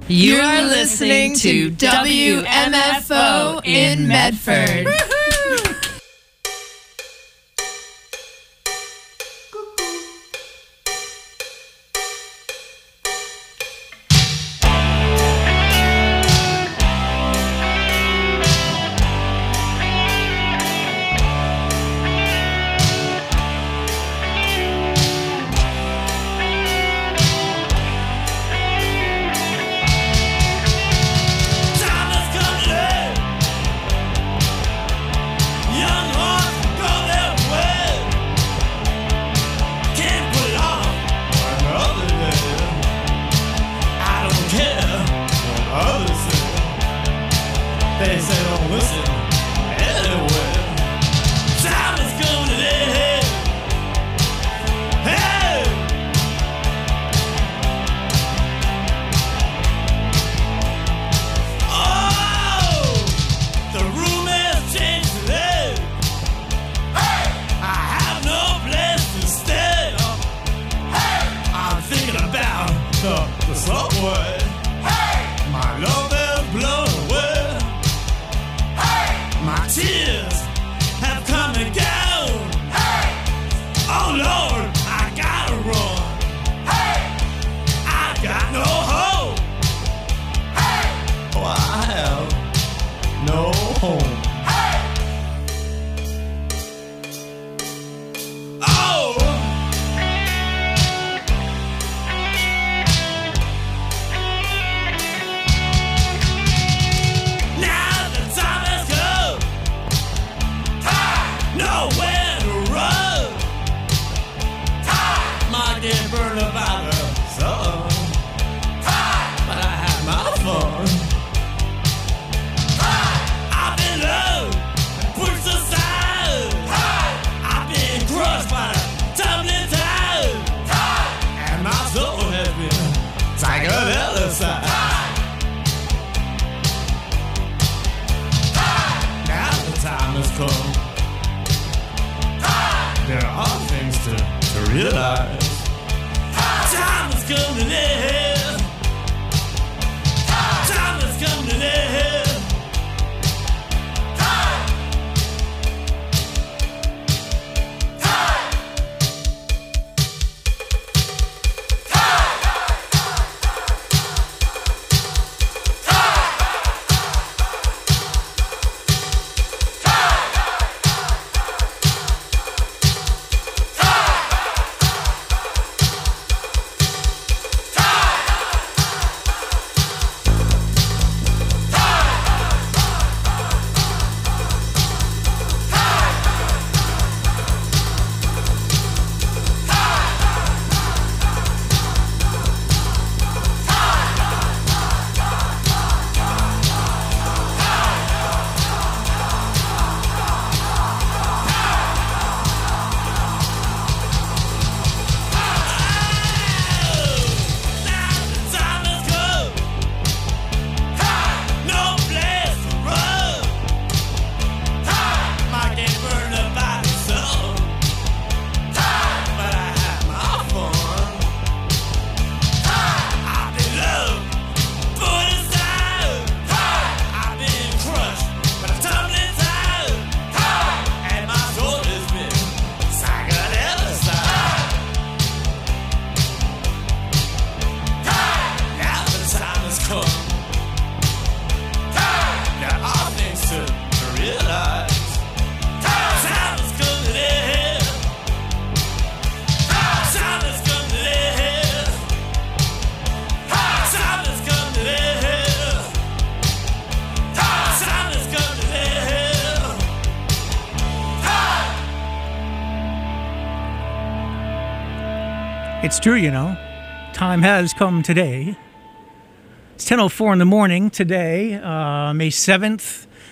You are listening to WMFO in Medford. It's true, you know. Time has come today. It's 10:04 in the morning today, May 7th,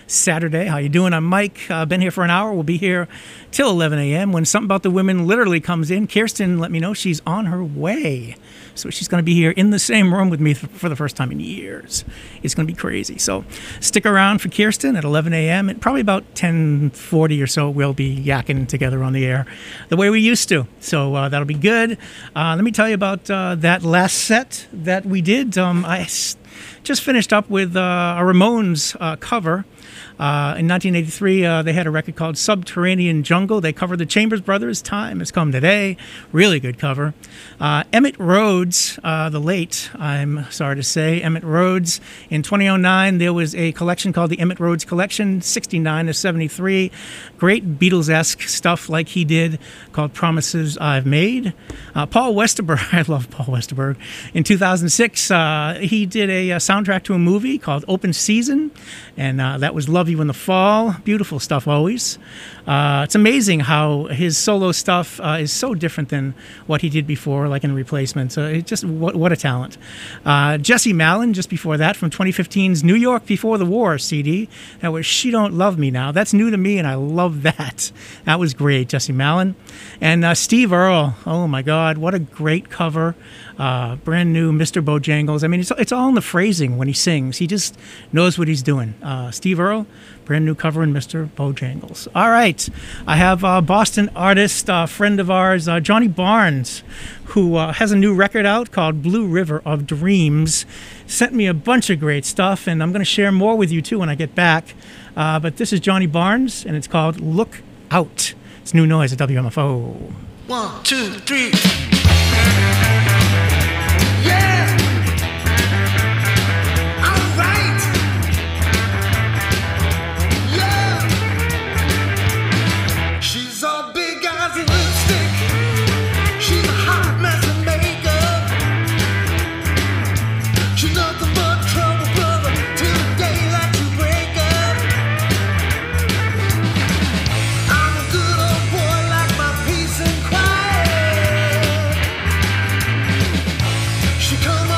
Saturday. How you doing? I'm Mike. Been here for an hour. We'll be here till 11 a.m. When Something About the Women literally comes in, Kirsten let me know she's on her way. So she's going to be here in the same room with me for the first time in years. It's going to be crazy. So stick around for Kirsten at 11 a.m. At probably about 10:40 or so, we'll be yakking together on the air the way we used to. So that'll be good. Let me tell you about that last set that we did. I just finished up with a Ramones cover. In 1983, they had a record called Subterranean Jungle. They covered the Chambers Brothers' Time Has Come Today. Really good cover. Emmett Rhodes, the late, I'm sorry to say, Emmett Rhodes. In 2009, there was a collection called the Emmett Rhodes Collection, 69 to 73. Great Beatles-esque stuff like he did called Promises I've Made. Paul Westerberg, I love Paul Westerberg. In 2006, he did a soundtrack to a movie called Open Season, and that was Love You in the Fall. Beautiful stuff always. It's amazing how his solo stuff is so different than what he did before, like in Replacement. So just what a talent. Jesse Malin, just before that, from 2015's New York Before the War CD. That was She Don't Love Me Now. That's new to me, and I love that. That was great, Jesse Malin. And Steve Earle, oh my God, what a great cover. Brand new Mr. Bojangles. I mean, it's all in the phrasing when he sings. He just knows what he's doing. Steve Earle, brand new cover in Mr. Bojangles. All right. I have a Boston artist, friend of ours, Johnny Barnes, who has a new record out called Blue River of Dreams. Sent me a bunch of great stuff, and I'm going to share more with you, too, when I get back. But this is Johnny Barnes, and it's called Look Out. It's new noise at WMFO. 1, 2, 3. Yeah! All right! Yeah! She's all big eyes and lipstick. She's a hot mess of makeup. She's nothing but trouble, brother, till the day that you break up. I'm a good old boy, like my peace and quiet. She come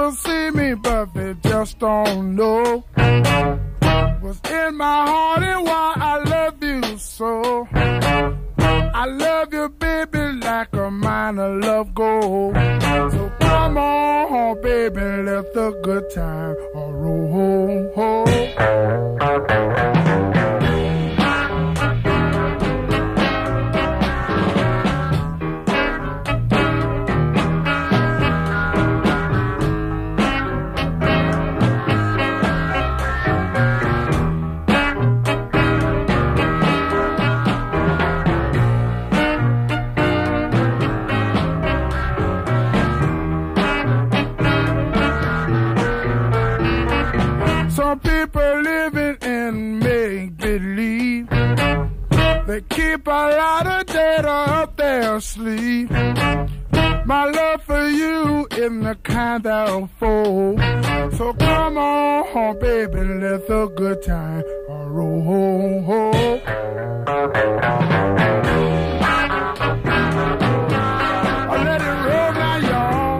people see me, but they just don't know what's in my heart and why I love you so. I love you, baby, like a mine of love gold. So come on, baby, let the good time roll. Some people living in make-believe. They keep a lot of data up their sleeve. My love for you isn't the kind that'll fold. So come on, baby, let the good time roll. Let it roll now, y'all.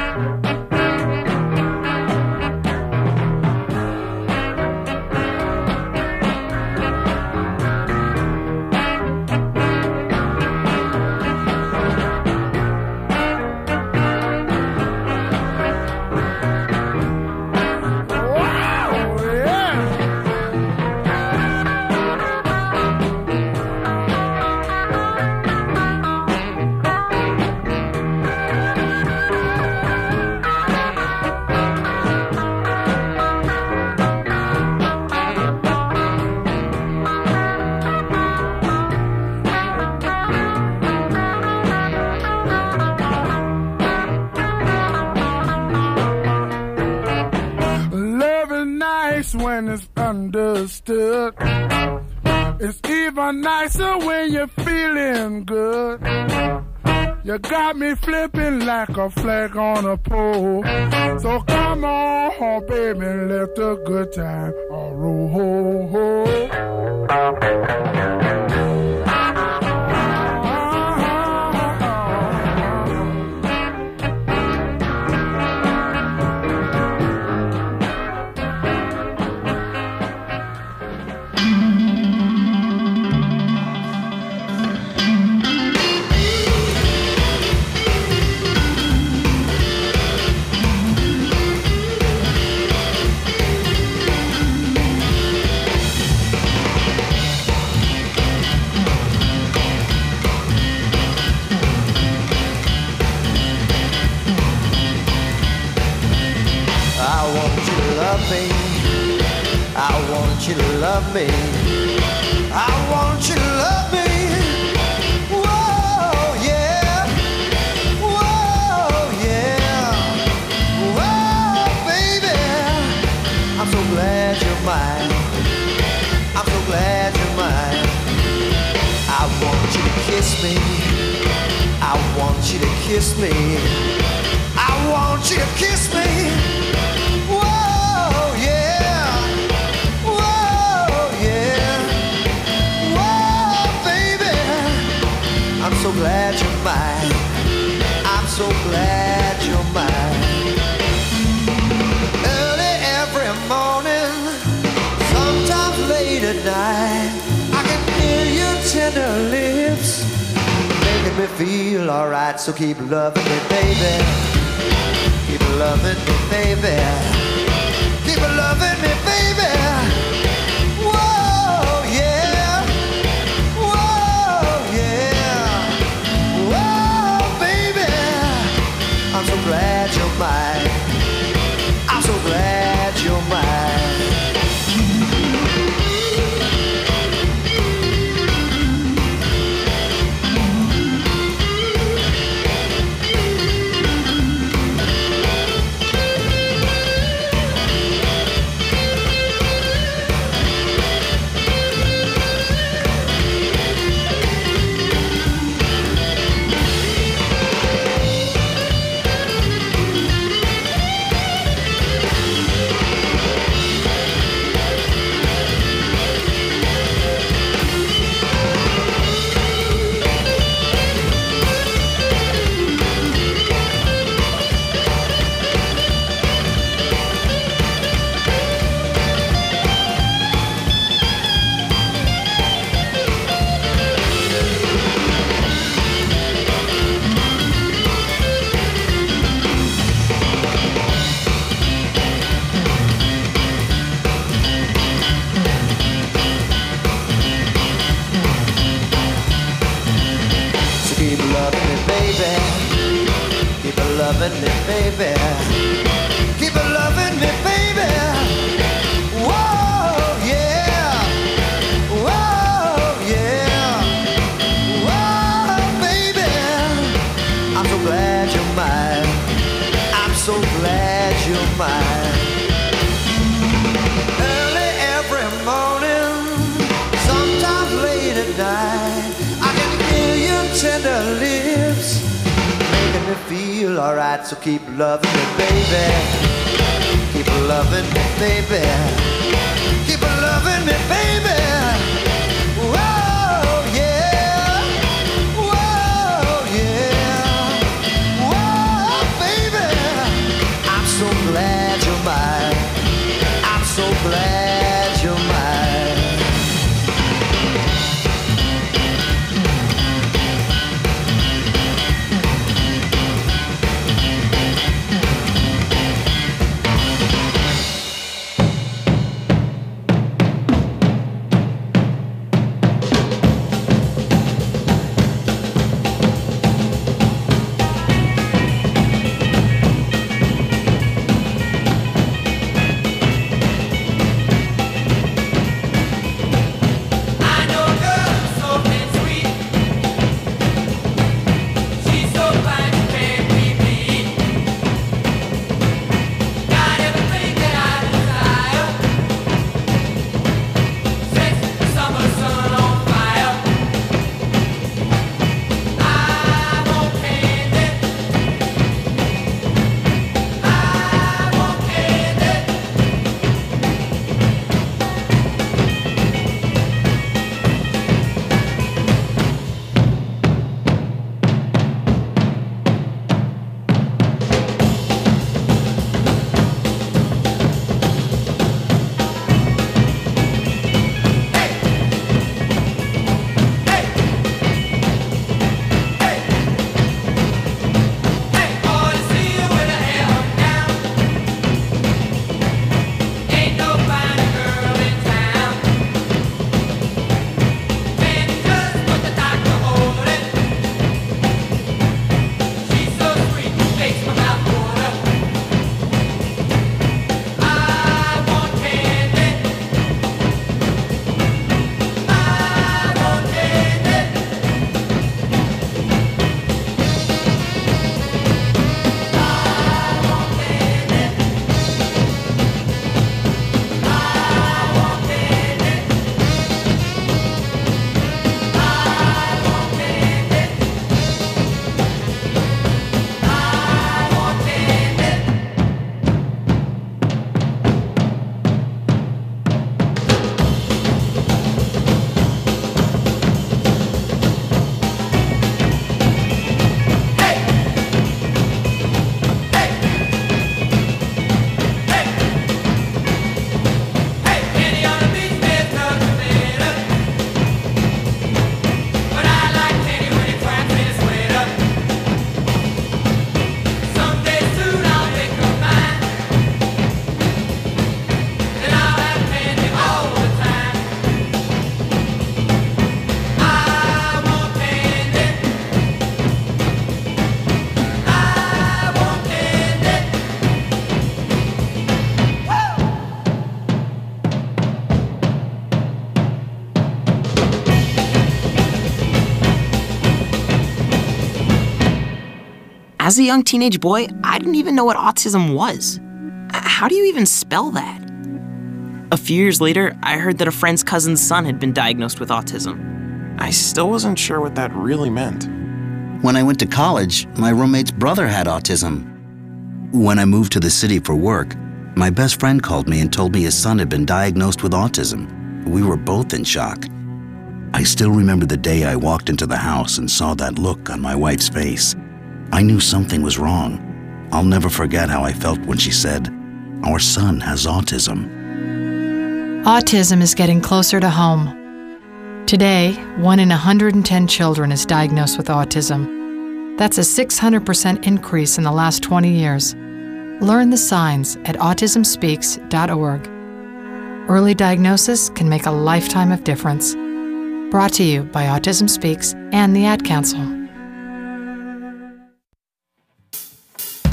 When it's understood, it's even nicer when you're feeling good. You got me flipping like a flag on a pole. So come on, baby, let the good time roll. I want you to love me. I want you to love me. Whoa, yeah. Whoa, yeah. Whoa, baby. I'm so glad you're mine. I'm so glad you're mine. I want you to kiss me. I want you to kiss me. I want you to kiss me. I'm so glad you're mine. I'm so glad you're mine. Early every morning, sometimes late at night, I can hear your tender lips making me feel alright. So keep loving me, baby. Keep loving me, baby. Keep loving me, baby. I'm so glad you're mine. I'm so glad you're mine. loving me, baby. Keep a loving me, baby. Whoa, yeah. Whoa, yeah. Whoa, baby. I'm so glad you're mine. I'm so glad you're mine. Early every morning, sometimes late at night, I can hear your tender lips making me feel alright. So keep loving me, baby. Keep loving me, baby. Keep loving me, baby. Whoa, yeah. Whoa, yeah. Whoa, baby. I'm so glad you're mine. I'm so glad you're mine. As a young teenage boy, I didn't even know what autism was. How do you even spell that? A few years later, I heard that a friend's cousin's son had been diagnosed with autism. I still wasn't sure what that really meant. When I went to college, my roommate's brother had autism. When I moved to the city for work, my best friend called me and told me his son had been diagnosed with autism. We were both in shock. I still remember the day I walked into the house and saw that look on my wife's face. I knew something was wrong. I'll never forget how I felt when she said, "Our son has autism." Autism is getting closer to home. Today, 1 in 110 children is diagnosed with autism. That's a 600% increase in the last 20 years. Learn the signs at autismspeaks.org. Early diagnosis can make a lifetime of difference. Brought to you by Autism Speaks and the Ad Council.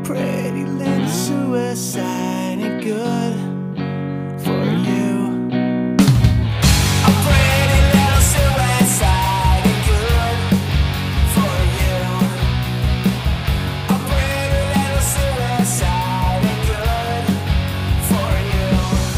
pretty little suicide ain't good for you. A pretty little suicide ain't good for you. A pretty little suicide ain't good for you.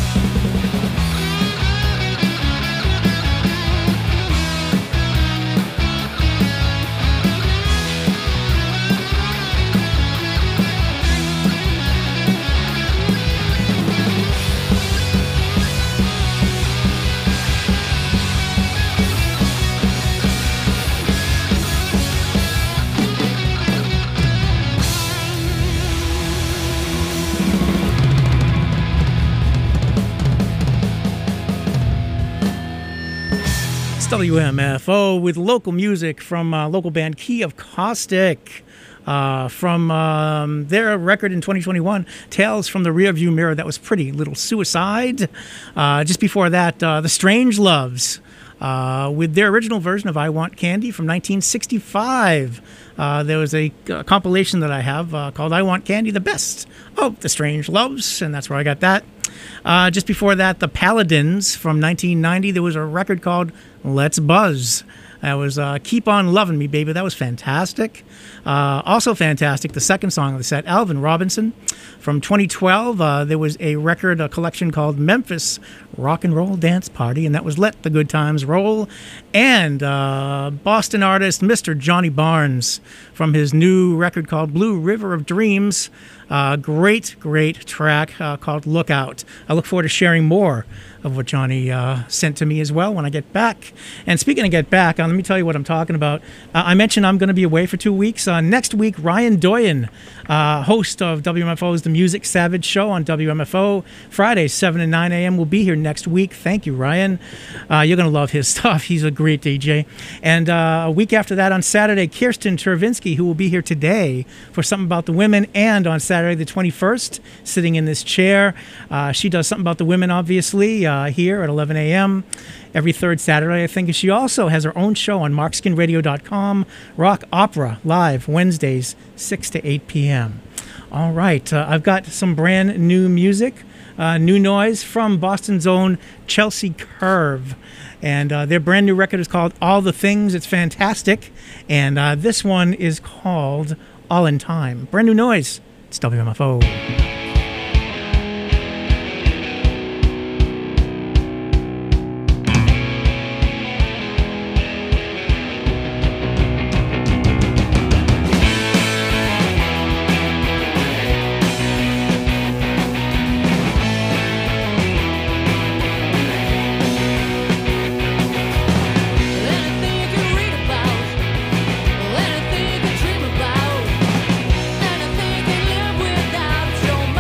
WMFO with local music from local band Key of Caustic from their record in 2021, Tales from the Rearview Mirror. That was Pretty Little Suicide. Just before that, The Strange Loves with their original version of I Want Candy from 1965. There was a compilation that I have called I Want Candy, the best of The Strange Loves, and that's where I got that. Just before that, The Paladins from 1990. There was a record called Let's Buzz. That was Keep On Loving Me, Baby. That was fantastic. Also fantastic, the second song of the set, Alvin Robinson. From 2012, there was a record, a collection called Memphis Rock and Roll Dance Party, and that was Let the Good Times Roll. And Boston artist Mr. Johnny Barnes from his new record called Blue River of Dreams. Great track called Lookout. I look forward to sharing more of what Johnny sent to me as well when I get back. And speaking of get back, let me tell you what I'm talking about. I mentioned I'm going to be away for 2 weeks. Next week, Ryan Doyen, host of WMFO's The Music Savage Show on WMFO, Fridays 7 and 9 a.m. will be here next week. Thank you, Ryan. You're going to love his stuff. He's a great DJ. And a week after that, on Saturday, Kirsten Chervinsky, who will be here today for Something About the Women, and on Saturday the 21st, sitting in this chair. She does Something About the Women, obviously, here at 11 a.m. every third Saturday, I think. She also has her own show on markskinradio.com, Rock Opera, live Wednesdays, 6 to 8 p.m. All right, I've got some brand new music, new noise from Boston's own Chelsea Curve. And their brand new record is called All the Things. It's fantastic. And this one is called All in Time. Brand new noise. It's WMFO. Anything you can dream about, anything you can live without your mind.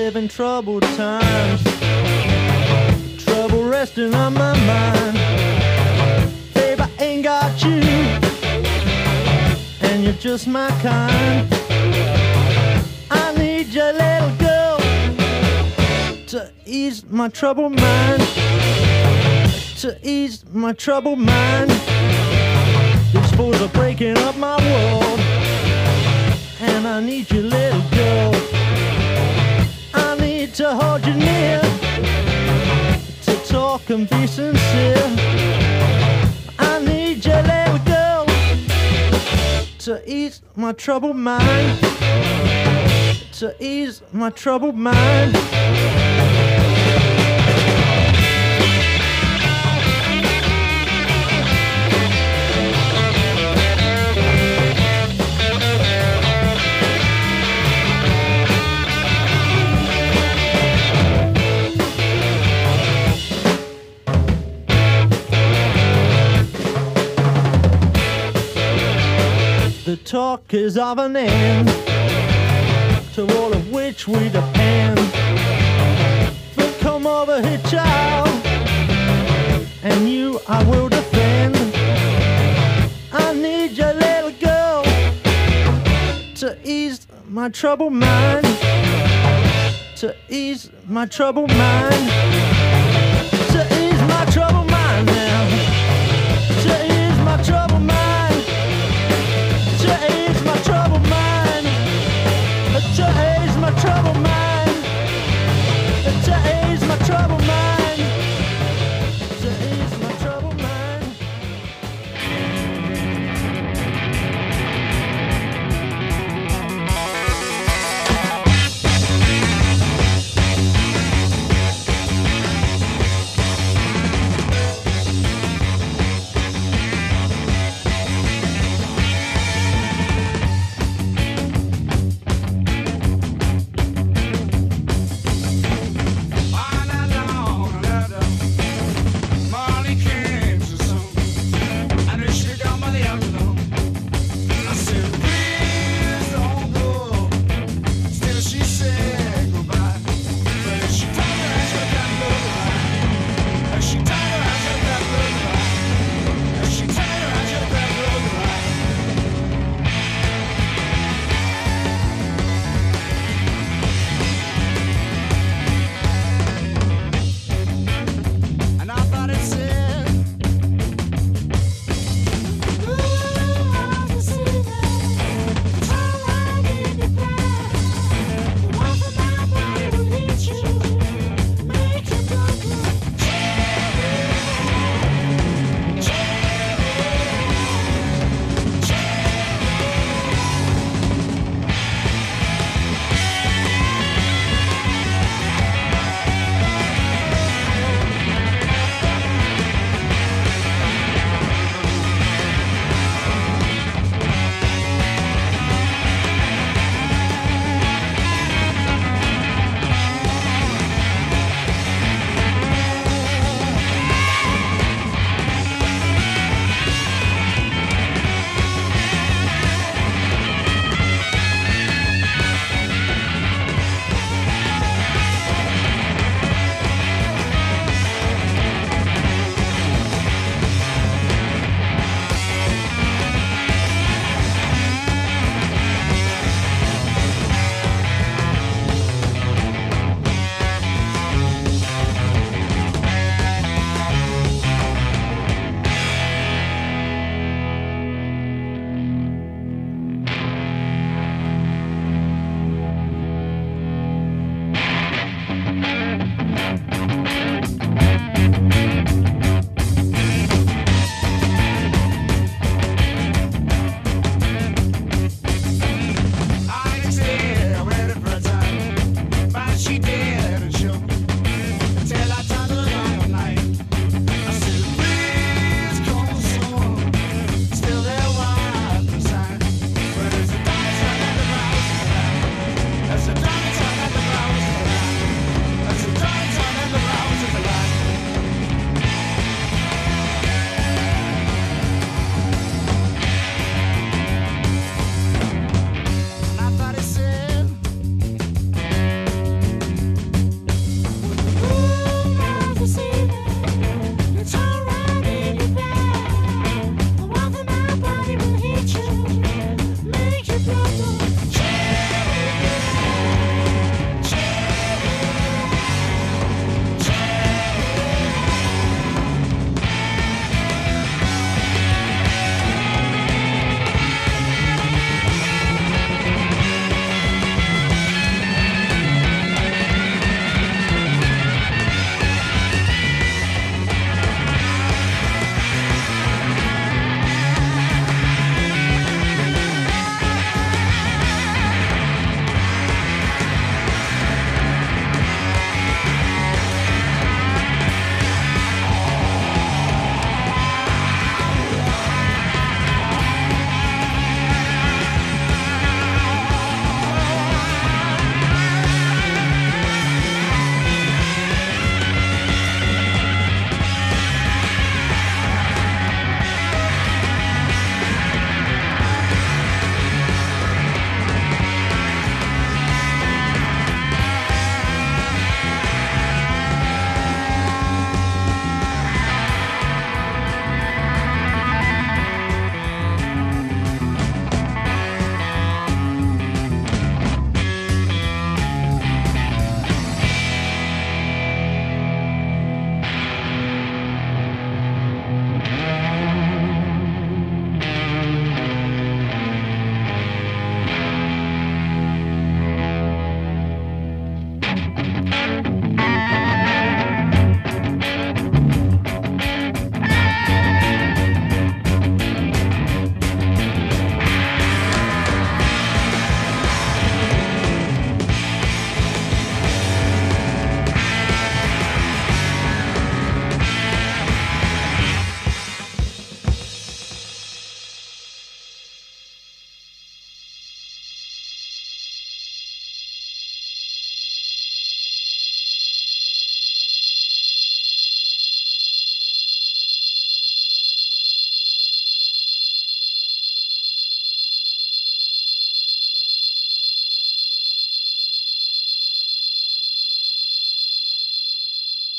living troubled times. Trouble resting on my mind. Babe, I ain't got you, and you're just my kind. I need your little girl to ease my troubled mind. To ease my troubled mind. These fools are breaking up my world, and I need your little girl. I need to hold you near, to talk and be sincere. I need your little girl to ease my troubled mind. To ease my troubled mind. The talk is of an end, to all of which we depend. But come over here, child, and you I will defend. I need your little girl to ease my troubled mind. To ease my troubled mind. To ease my troubled mind now. To ease my troubled mind. To ease my troubled mind. To ease my troubled mind. To ease my troubled mind. To ease my troubled mind.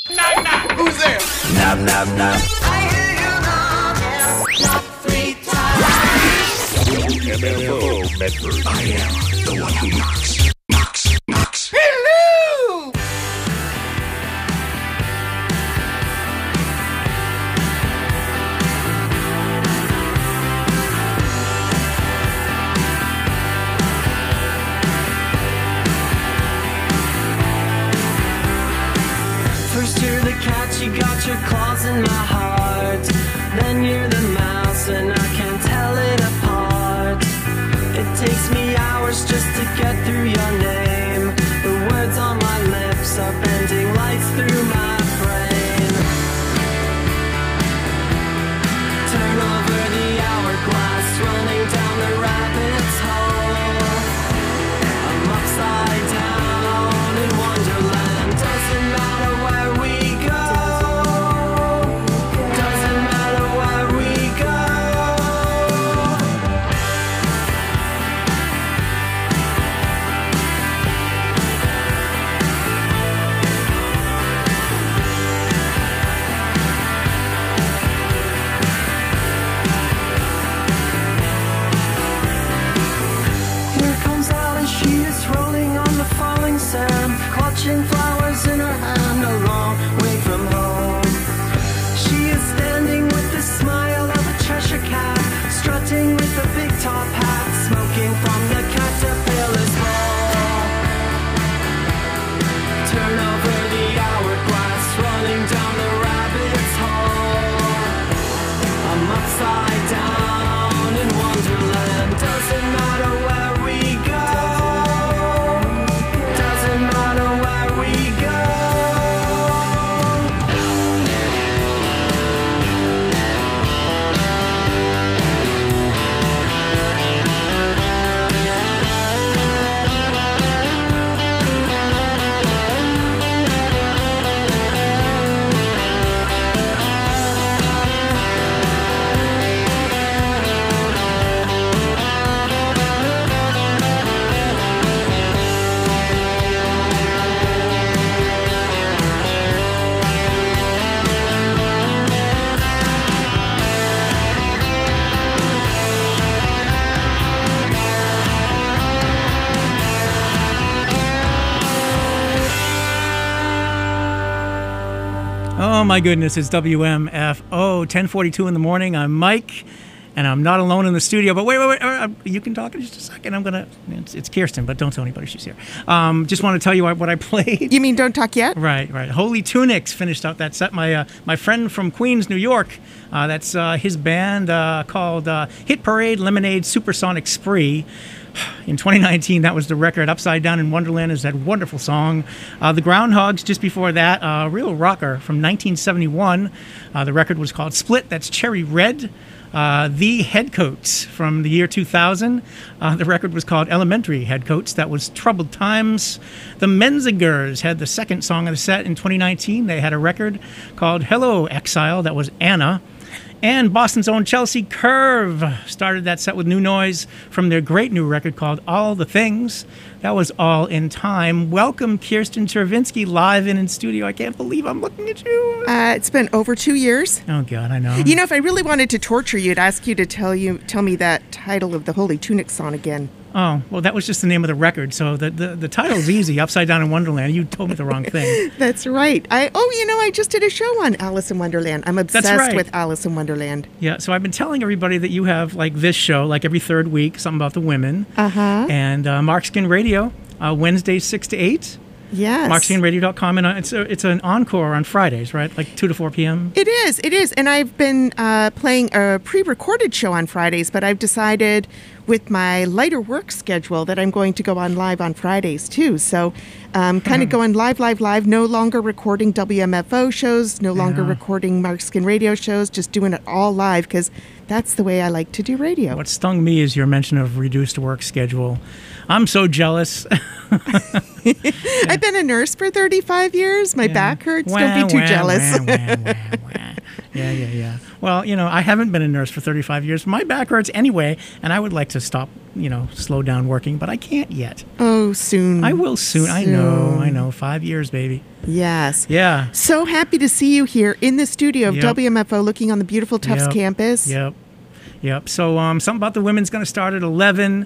Knock, knock. Who's there? Knock, knock, knock. I hear you knock 3 times. WMFO Medford. I am the one who knocks. Knocks. Hello! First you're the cat, you got your claws in my heart. Then you're the mouse and I can't tell it apart. It takes me hours just to get through your name. The words on my lips are bending lights through my brain. Turn over the hourglass, running down the rabbit's hole. I'm upside down in Wonderland. Doesn't matter where we go. Doesn't matter where we go. Here comes Alice, she is rolling on the falling sand, clutching flowers in her hand, a long way from home. She is standing with the smile of a Cheshire cat, strutting with a big top hat, smoking from the caterpillar's ball. Turn over the hourglass, running down the rabbit's hole. I'm upside down in Wonderland. Doesn't matter where we go. Doesn't matter where we go. Oh my goodness, it's WMFO, 10:42 in the morning. I'm Mike, and I'm not alone in the studio. But wait, you can talk in just a second. It's Kirsten, but don't tell anybody she's here. Just want to tell you what I played. You mean don't talk yet? Right. Holy Tunics finished out that set. My friend from Queens, New York, that's his band called Hit Parade Lemonade Supersonic Spree. In 2019, that was the record. Upside Down in Wonderland is that wonderful song. The Groundhogs, just before that, real rocker from 1971. The record was called Split. That's Cherry Red. The Headcoats from the year 2000. The record was called Elementary Headcoats. That was Troubled Times. The Menzingers had the second song of the set in 2019. They had a record called Hello Exile. That was Anna. And Boston's own Chelsea Curve started that set with new noise from their great new record called All the Things. That was All in Time. Welcome, Kirsten Chervinsky, live in studio. I can't believe I'm looking at you. It's been over 2 years. Oh, God, I know. You know, if I really wanted to torture you, I'd ask you to tell me that title of the Holy Tunic song again. Oh, well, that was just the name of the record. So the title's easy, Upside Down in Wonderland. You told me the wrong thing. That's right. I just did a show on Alice in Wonderland. I'm obsessed with Alice in Wonderland. Yeah, so I've been telling everybody that you have, like, this show, like, every third week, something about the women. Uh-huh. And Markskin Radio, Wednesdays 6 to 8. Yes. MarkskinRadio.com, and it's an encore on Fridays, right? Like 2 to 4 p.m.? It is. And I've been playing a pre-recorded show on Fridays, but I've decided with my lighter work schedule that I'm going to go on live on Fridays, too. So kind of going live, no longer recording WMFO shows, no longer recording Markskin Radio shows, just doing it all live because that's the way I like to do radio. What stung me is your mention of reduced work schedule. I'm so jealous. I've been a nurse for 35 years. My back hurts. Don't be too jealous. Yeah. Well, I haven't been a nurse for 35 years. My back hurts anyway, and I would like to stop, slow down working, but I can't yet. Oh, soon. I will soon. I know. 5 years, baby. Yes. Yeah. So happy to see you here in the studio of Yep. WMFO looking on the beautiful Tufts campus. Yep. So something about the women's going to start at 11.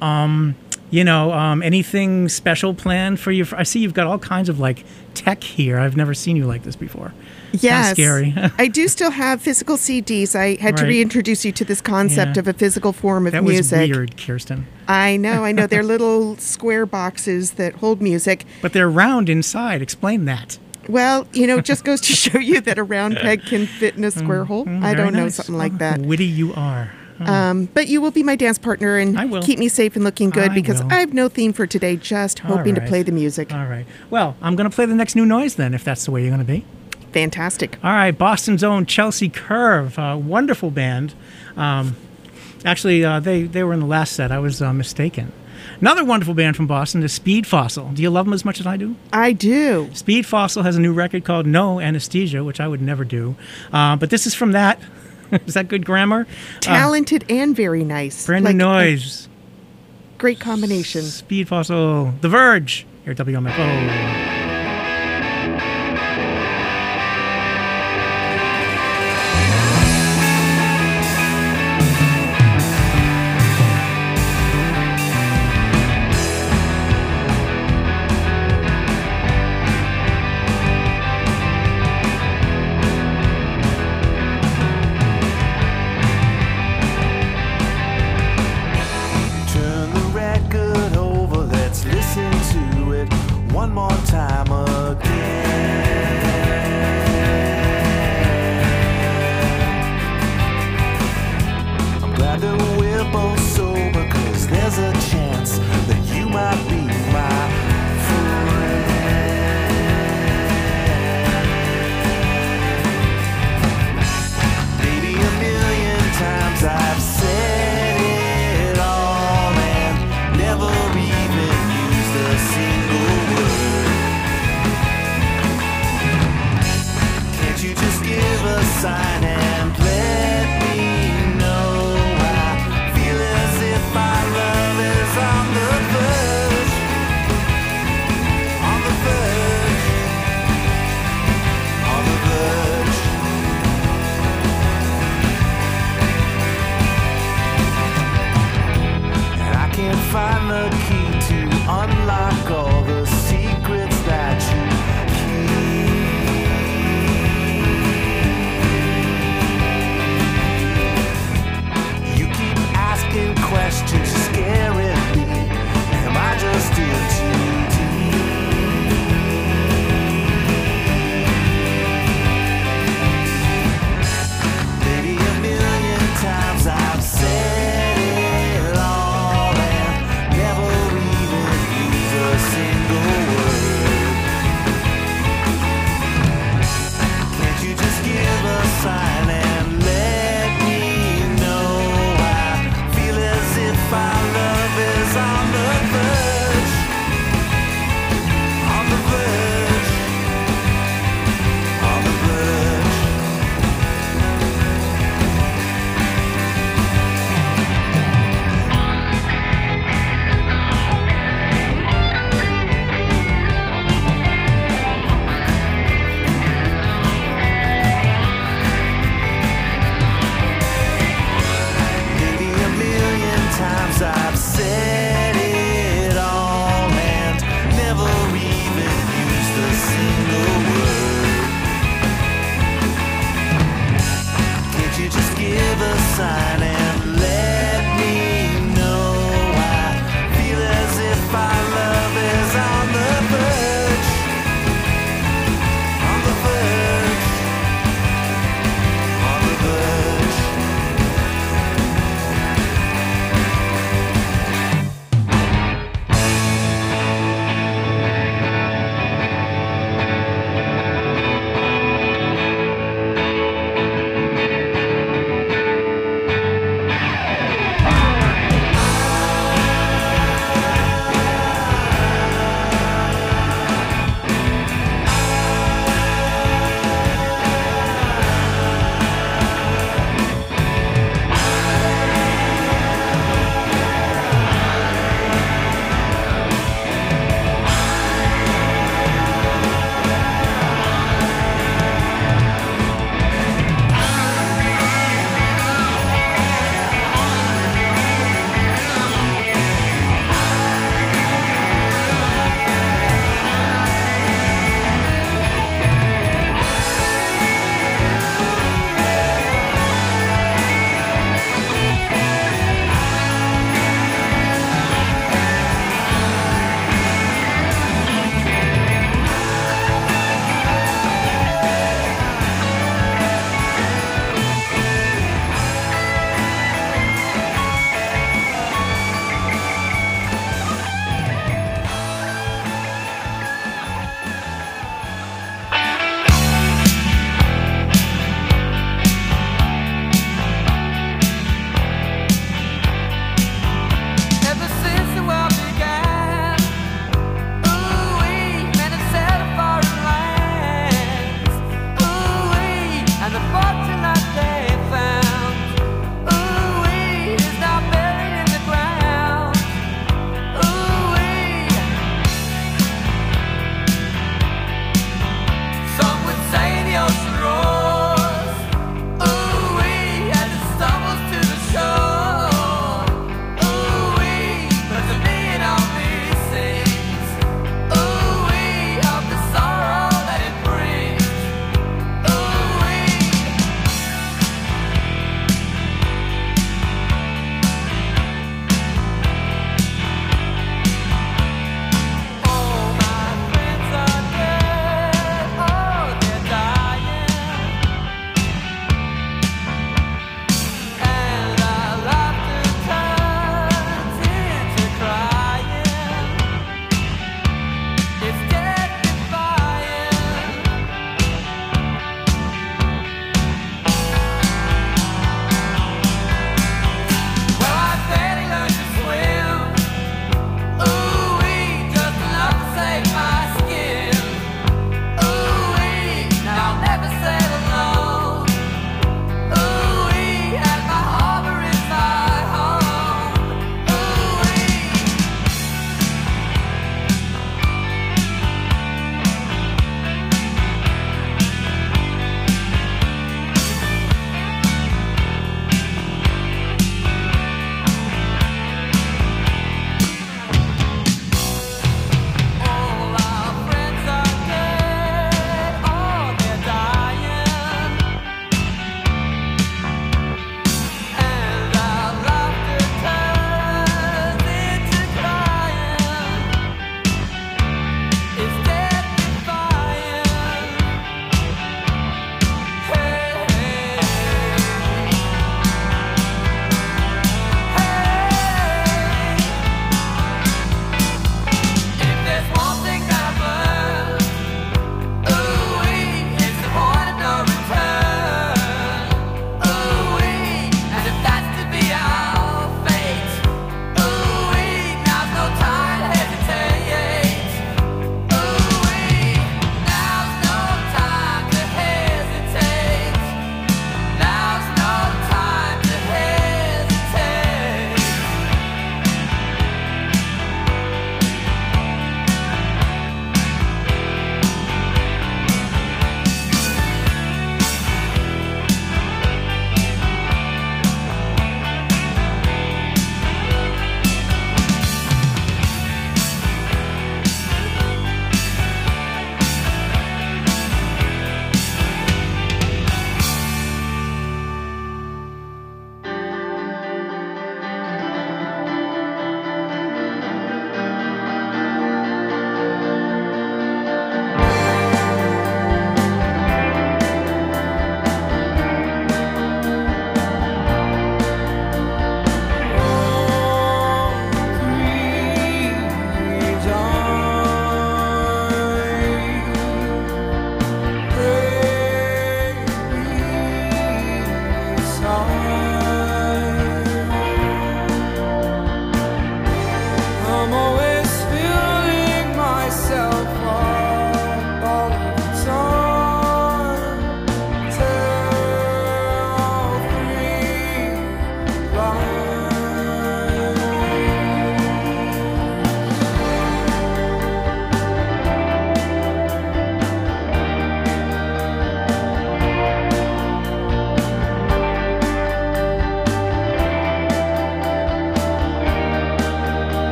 Anything special planned for you? I see you've got all kinds of tech here. I've never seen you like this before. Yes. Sounds scary. I do still have physical CDs. I had to Right. reintroduce you to this concept Yeah. of a physical form of That was music. weird, Kirsten. I know. They're little square boxes that hold music. But they're round inside. Explain that. Well, it just goes to show you that a round peg can fit in a square hole. I Very don't know, nice. something like that. Witty you are. But you will be my dance partner and I will. keep me safe and looking good I because will. I have no theme for today, just hoping to right. play the music. All right. Well, I'm going to play the next new noise then, if that's the way you're going to be. Fantastic. All right. Boston's own Chelsea Curve, wonderful band. Actually, they were in the last set. I was mistaken. Another wonderful band from Boston is Speed Fossil. Do you love them as much as I do? I do. Speed Fossil has a new record called No Anesthesia, which I would never do. But this is from that. Is that good grammar? Talented and very nice. Brand new noise. Great combination. Speed Fossil. The Verge. Here at WMFO. Turn the record over, let's listen to it one more time.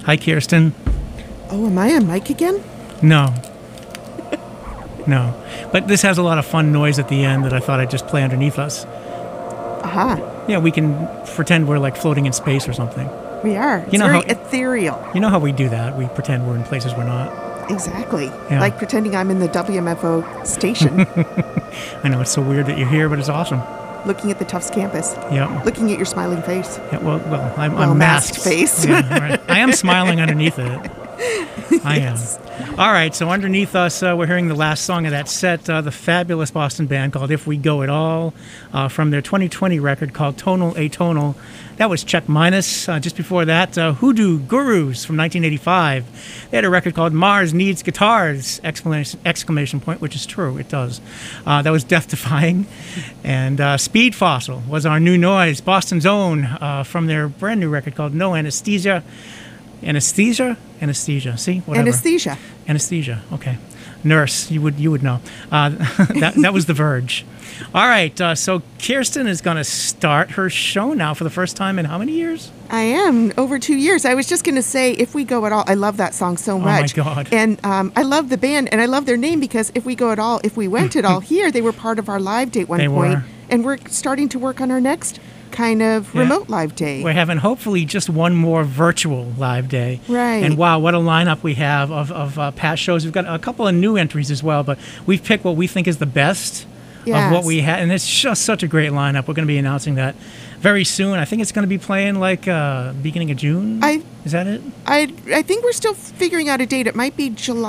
Hi, Kirsten. Oh, am I on mic again? No. No. But this has a lot of fun noise at the end that I thought I'd just play underneath us. Aha. Yeah, we can pretend we're like floating in space or something. We are. It's very ethereal. You know how we do that? We pretend we're in places we're not. Exactly. Yeah. Like pretending I'm in the WMFO station. I know, it's so weird that you're here, but it's awesome. Looking at the Tufts campus. Yeah. Looking at your smiling face. Yeah, well, I'm masked. face. Yeah, right. I am smiling underneath it. I am. All right, so underneath us, we're hearing the last song of that set, the fabulous Boston band called If We Go At All, from their 2020 record called Tonal Atonal. That was Check Minus. Just before that, Hoodoo Gurus from 1985. They had a record called Mars Needs Guitars! Exclamation point, which is true, it does. That was Death Defying. And Speed Fossil was our new noise, Boston's own, from their brand new record called No Anesthesia. Anesthesia? See? Whatever. Anesthesia. Okay. Nurse, you would know. That was The Verge. All right, so Kirsten is going to start her show now for the first time in how many years? I am, over 2 years. I was just going to say, If We Go At All, I love that song so much. Oh, my God. And I love the band, and I love their name because If We Go At All, If We Went At All, here, they were part of our live day at one point. Were. And we're starting to work on our next kind of remote live day. We're having hopefully just one more virtual live day. Right. And wow, what a lineup we have of past shows. We've got a couple of new entries as well, but we've picked what we think is the best of what we had. And it's just such a great lineup. We're going to be announcing that very soon. I think it's going to be playing like beginning of June. Is that it? I think we're still figuring out a date. It might be July.